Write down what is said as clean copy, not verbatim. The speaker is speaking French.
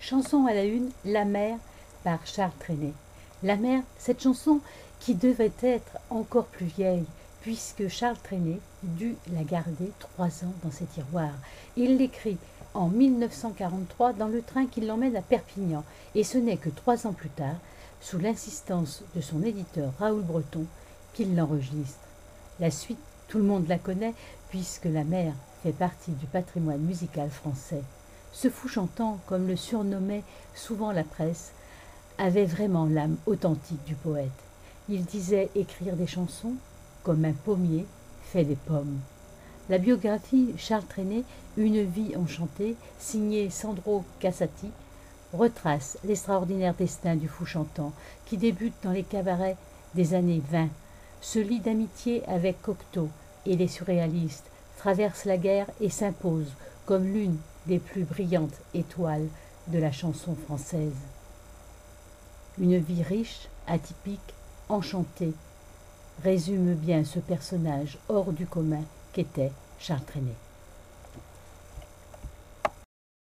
Chanson à la une, La mer par Charles Trenet. La mer, cette chanson qui devait être encore plus vieille, puisque Charles Trenet dut la garder 3 ans dans ses tiroirs. Il l'écrit en 1943 dans le train qui l'emmène à Perpignan, et ce n'est que 3 ans plus tard, sous l'insistance de son éditeur Raoul Breton, qu'il l'enregistre. La suite, tout le monde la connaît, puisque la mer fait partie du patrimoine musical français. Ce fou chantant, comme le surnommait souvent la presse, avait vraiment l'âme authentique du poète. Il disait écrire des chansons comme un pommier fait des pommes. La biographie Charles Trenet, Une vie enchantée, signée Sandro Cassati, retrace l'extraordinaire destin du fou chantant qui débute dans les cabarets des années 20, se lie d'amitié avec Cocteau et les surréalistes, traverse la guerre et s'impose comme l'une des plus brillantes étoiles de la chanson française. Une vie riche, atypique, enchantée, résume bien ce personnage hors du commun qu'était Charles Trenet.